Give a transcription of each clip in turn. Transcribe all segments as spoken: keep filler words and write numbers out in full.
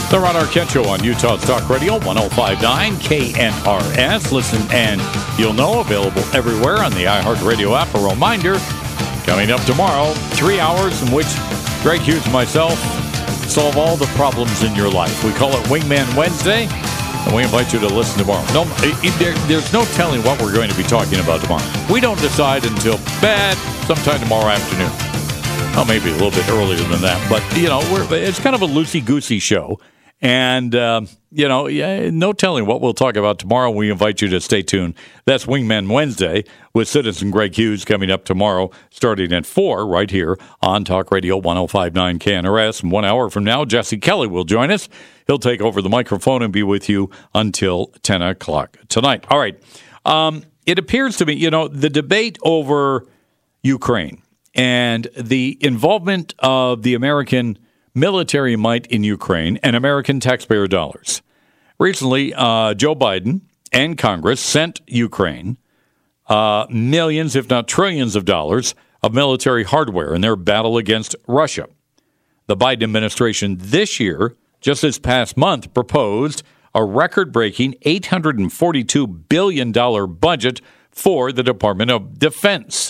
The Ron Arquette Show on Utah's Talk Radio, one oh five point nine K N R S. Listen and you'll know, available everywhere on the iHeartRadio app. A reminder, coming up tomorrow, three hours in which Greg Hughes and myself solve all the problems in your life. We call it Wingman Wednesday, and we invite you to listen tomorrow. No, it, there, there's no telling what we're going to be talking about tomorrow. We don't decide until bad sometime tomorrow afternoon. Well, maybe a little bit earlier than that, but, you know, we're, it's kind of a loosey-goosey show. And, uh, you know, yeah, no telling what we'll talk about tomorrow. We invite you to stay tuned. That's Wingman Wednesday with Citizen Greg Hughes coming up tomorrow, starting at four right here on Talk Radio one oh five point nine K N R S. And one hour from now, Jesse Kelly will join us. He'll take over the microphone and be with you until ten o'clock tonight. All right. Um, it appears to me, you know, the debate over Ukraine and the involvement of the American military might in Ukraine and American taxpayer dollars. Recently, uh, Joe Biden and Congress sent Ukraine uh, millions, if not trillions of dollars of military hardware in their battle against Russia. The Biden administration this year, just this past month, proposed a record-breaking eight hundred forty-two billion dollars budget for the Department of Defense.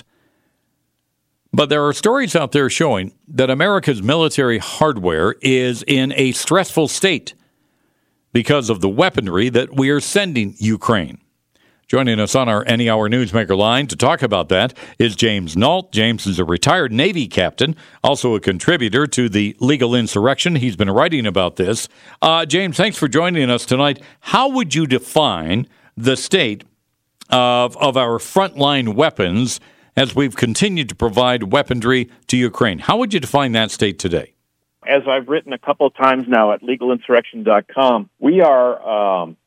But there are stories out there showing that America's military hardware is in a stressful state because of the weaponry that we are sending Ukraine. Joining us on our Any Hour Newsmaker line to talk about that is James Nault. James is a retired Navy captain, also a contributor to the Legal Insurrection. He's been writing about this. Uh, James, thanks for joining us tonight. How would you define the state of, of our frontline weapons as we've continued to provide weaponry to Ukraine? How would you define that state today? As I've written a couple of times now at legal insurrection dot com, we are um,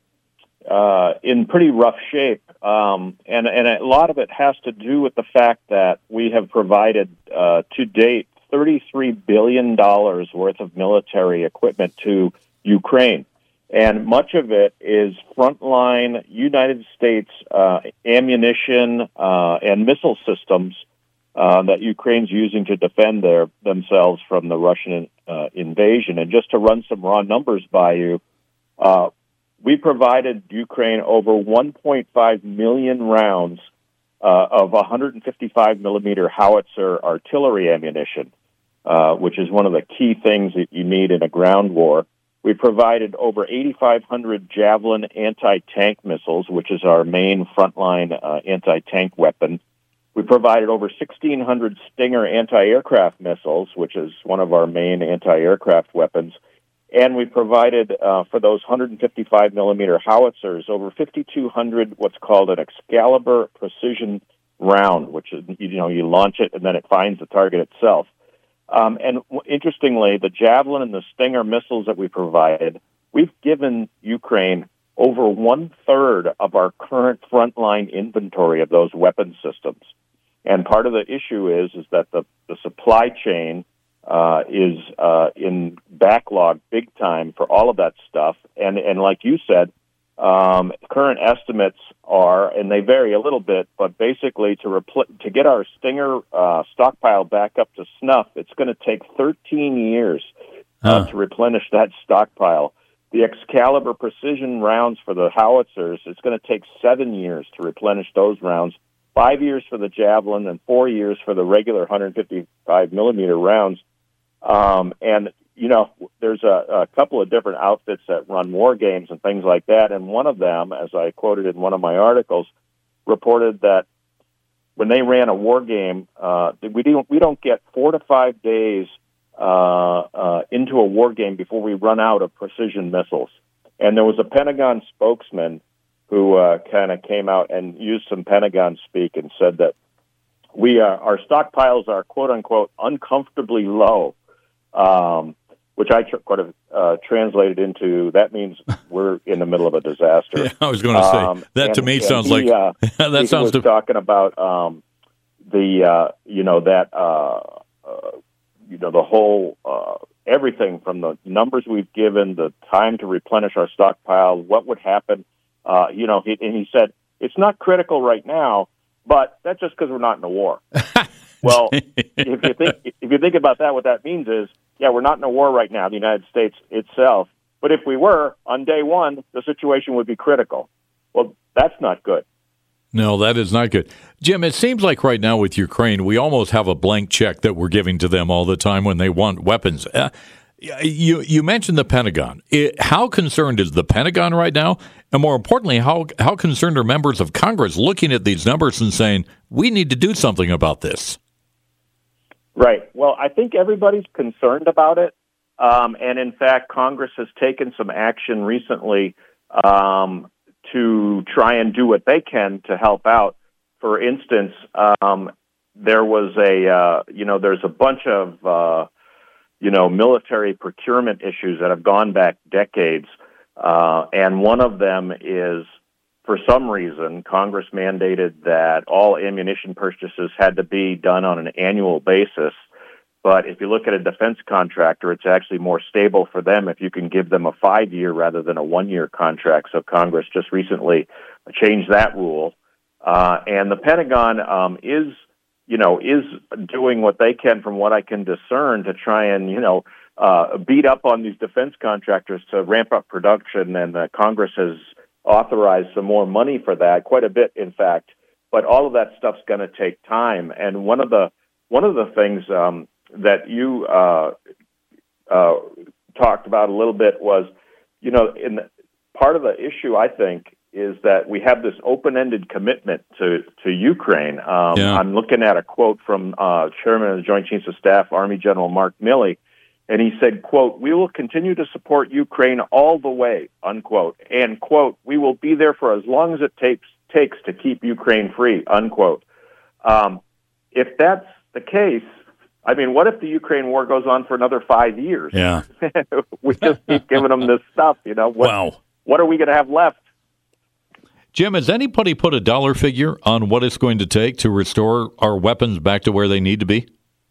uh, in pretty rough shape, um, and, and a lot of it has to do with the fact that we have provided, uh, to date, thirty-three billion dollars worth of military equipment to Ukraine. And much of it is frontline United States uh, ammunition uh, and missile systems uh, that Ukraine's using to defend their themselves from the Russian uh, invasion. And just to run some raw numbers by you, uh, we provided Ukraine over one point five million rounds uh, of one fifty-five millimeter howitzer artillery ammunition, uh, which is one of the key things that you need in a ground war. We provided over eighty-five hundred Javelin anti-tank missiles, which is our main frontline uh, anti-tank weapon. We provided over sixteen hundred Stinger anti-aircraft missiles, which is one of our main anti-aircraft weapons. And we provided, uh, for those one fifty-five millimeter howitzers, over fifty-two hundred what's called an Excalibur precision round, which is, you know, you launch it and then it finds the target itself. Um, and w- interestingly, the Javelin and the Stinger missiles that we provided, we've given Ukraine over one-third of our current frontline inventory of those weapon systems. And part of the issue is is that the, the supply chain uh, is uh, in backlog big time for all of that stuff. And, and like you said, um, current estimates are, and they vary a little bit, but basically to repl- to get our Stinger uh, stockpile back up to snuff, it's going to take thirteen years uh, huh. to replenish that stockpile. The Excalibur precision rounds for the howitzers, it's going to take seven years to replenish those rounds, five years for the Javelin, and four years for the regular one fifty-five millimeter rounds. Um, and you know, there's a, a couple of different outfits that run war games and things like that, and one of them, as I quoted in one of my articles, reported that when they ran a war game, uh, we don't we don't get four to five days uh, uh, into a war game before we run out of precision missiles. And there was a Pentagon spokesman who uh, kind of came out and used some Pentagon speak and said that we are, our stockpiles are quote unquote uncomfortably low. Um, which I tr- could have uh, translated into, that means we're in the middle of a disaster. Yeah, I was going to say, um, that and, to me sounds he, like, uh, that he sounds was to... talking about um, the, uh, you know, that, uh, uh, you know, the whole, uh, everything from the numbers we've given, the time to replenish our stockpile, what would happen, uh, you know, he, and he said, it's not critical right now, but that's just because we're not in a war. Well, if you think if you think about that, what that means is, yeah, we're not in a war right now, the United States itself, But if we were, on day one, the situation would be critical. Well, that's not good. No, that is not good. Jim, it seems like right now with Ukraine, we almost have a blank check that we're giving to them all the time when they want weapons. Uh, you you mentioned the Pentagon. It, how concerned is the Pentagon right now? And more importantly, how how concerned are members of Congress looking at these numbers and saying, we need to do something about this? Right. Well, I think everybody's concerned about it. Um, and in fact, Congress has taken some action recently um, to try and do what they can to help out. For instance, um, there was a, uh, you know, there's a bunch of, uh, you know, military procurement issues that have gone back decades. Uh, and one of them is, for some reason, Congress mandated that all ammunition purchases had to be done on an annual basis. But if you look at a defense contractor, it's actually more stable for them if you can give them a five-year rather than a one-year contract. So Congress just recently changed that rule. Uh, and the Pentagon um, is, you know, is doing what they can, from what I can discern, to try and, you know, uh, beat up on these defense contractors to ramp up production. And uh, Congress has authorized some more money for that, quite a bit, in fact. But all of that stuff's going to take time. And one of the one of the things um, that you uh, uh, talked about a little bit was, you know, in the, part of the issue, I think, is that we have this open-ended commitment to, to Ukraine. Um, yeah. I'm looking at a quote from uh, Chairman of the Joint Chiefs of Staff, Army General Mark Milley, and he said, quote, "We will continue to support Ukraine all the way," unquote, and, quote, "we will be there for as long as it takes takes to keep Ukraine free," unquote. Um, if that's the case, I mean, what if the Ukraine war goes on for another five years? Yeah. We just keep giving them this stuff, you know? What, wow. What are we going to have left? Jim, has anybody put a dollar figure on what it's going to take to restore our weapons back to where they need to be?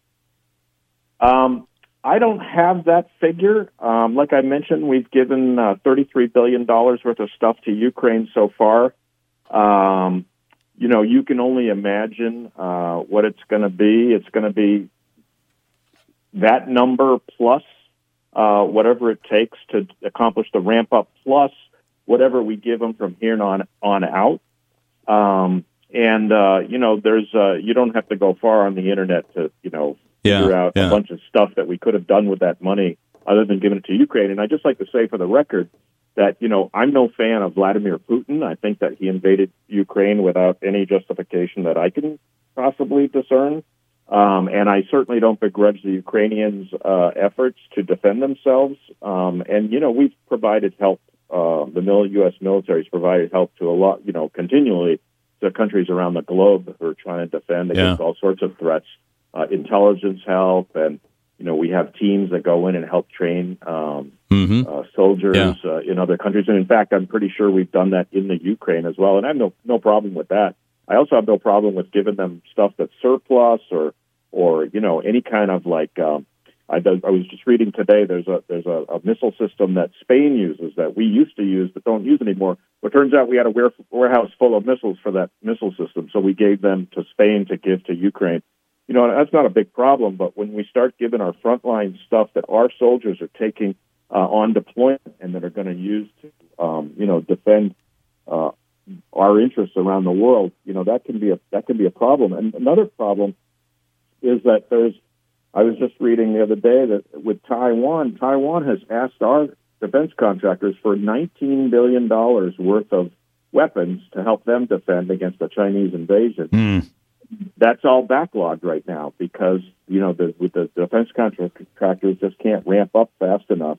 Um, I don't have that figure. Um, like I mentioned, we've given uh, thirty-three billion dollars worth of stuff to Ukraine so far. Um, you know, you can only imagine uh, what it's going to be. It's going to be that number plus uh, whatever it takes to accomplish the ramp up, plus whatever we give them from here on on out. Um, and, uh, you know, there's uh, you don't have to go far on the internet to, you know, figure yeah, out yeah. a bunch of stuff that we could have done with that money other than giving it to Ukraine. And I'd just like to say for the record that, you know, I'm no fan of Vladimir Putin. I think that he invaded Ukraine without any justification that I can possibly discern. Um, and I certainly don't begrudge the Ukrainians' uh, efforts to defend themselves. Um, and, you know, we've provided help. Uh, the U S military has provided help to a lot, you know, continually to countries around the globe who are trying to defend against yeah. all sorts of threats, uh, intelligence help. And, you know, we have teams that go in and help train um, mm-hmm. uh, soldiers yeah. uh, in other countries. And in fact, I'm pretty sure we've done that in the Ukraine as well. And I have no, no problem with that. I also have no problem with giving them stuff that's surplus or, or, you know, any kind of like, um, I, do, I was just reading today, there's a there's a, a missile system that Spain uses that we used to use but don't use anymore. But it turns out we had a ware, warehouse full of missiles for that missile system, so we gave them to Spain to give to Ukraine. You know, that's not a big problem, but when we start giving our frontline stuff that our soldiers are taking uh, on deployment and that are going to use to, um, you know, defend uh, our interests around the world, you know, that can be a that can be a problem. And another problem is that there's I was just reading the other day that with Taiwan, Taiwan has asked our defense contractors for nineteen billion dollars worth of weapons to help them defend against the Chinese invasion. Mm. That's all backlogged right now because, you know, the, with the defense contractors just can't ramp up fast enough.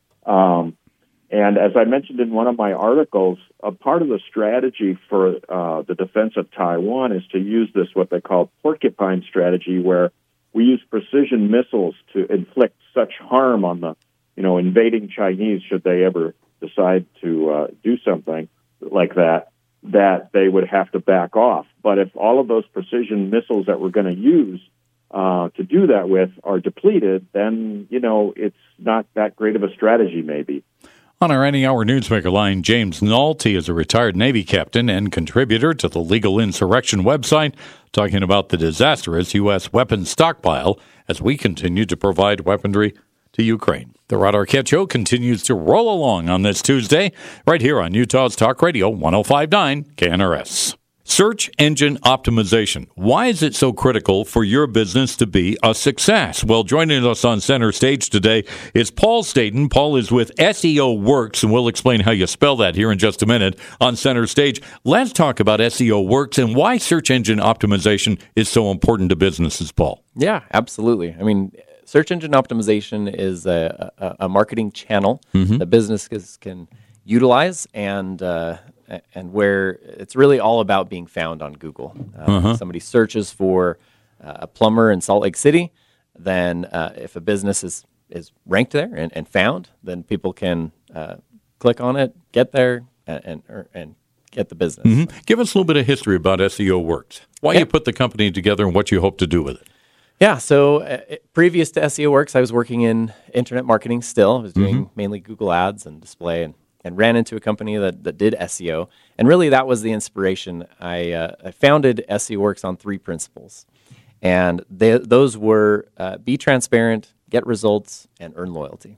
Um, and as I mentioned in one of my articles, a part of the strategy for uh, the defense of Taiwan is to use this, what they call porcupine strategy, where we use precision missiles to inflict such harm on the, you know, invading Chinese should they ever decide to uh, do something like that, that they would have to back off. But if all of those precision missiles that we're going to use uh, to do that with are depleted, then, you know, it's not that great of a strategy maybe. On our Any Hour Newsmaker line, James Nolte is a retired Navy captain and contributor to the Legal Insurrection website, talking about the disastrous U S weapons stockpile as we continue to provide weaponry to Ukraine. The Rod Arquette Show continues to roll along on this Tuesday, right here on Utah's Talk Radio, one oh five point nine K N R S. Search engine optimization. Why is it so critical for your business to be a success? Well, joining us on center stage today is Paul Staten. Paul is with S E O Works, and we'll explain how you spell that here in just a minute on center stage. Let's talk about S E O Works and why search engine optimization is so important to businesses, Paul. Yeah, absolutely. I mean, search engine optimization is a, a, a marketing channel mm-hmm. that businesses can utilize and uh, and where it's really all about being found on Google. Uh, uh-huh. Somebody searches for uh, a plumber in Salt Lake City, then uh, if a business is, is ranked there and, and found, then people can uh, click on it, get there, and and, or, and get the business. Mm-hmm. Give us a little bit of history about S E O Works. Why yeah. you put the company together and what you hope to do with it. Yeah, so uh, previous to S E O Works, I was working in internet marketing still. I was doing mm-hmm. mainly Google Ads and display, and, and ran into a company that, that did S E O. And really, that was the inspiration. I, uh, I founded S E O Works on three principles. And they, those were uh, be transparent, get results, and earn loyalty.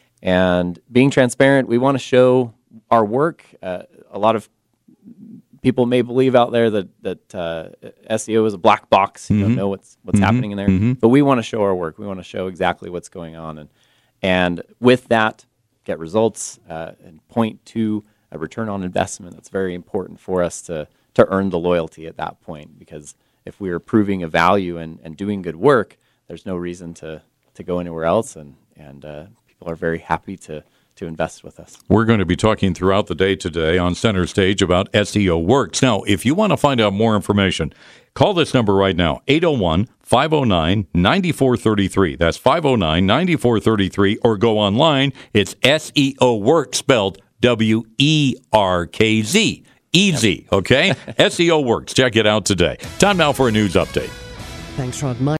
And being transparent, we want to show our work. Uh, a lot of people may believe out there that that uh, S E O is a black box. You mm-hmm. don't know what's what's mm-hmm. happening in there. Mm-hmm. But we want to show our work. We want to show exactly what's going on, and and with that, get results uh, and point to a return on investment. That's very important for us to to earn the loyalty at that point. Because if we are proving a value and, and doing good work, there's no reason to to go anywhere else, and and uh, people are very happy to. to invest with us. We're going to be talking throughout the day today on Center Stage about S E O Works. Now, if you want to find out more information, call this number right now, eight oh one, five oh nine, nine four three three. That's five oh nine, nine four three three, or go online. It's S E O Works, spelled W E R K Z. Easy, okay? S E O Works. Check it out today. Time now for a news update. Thanks, Rod.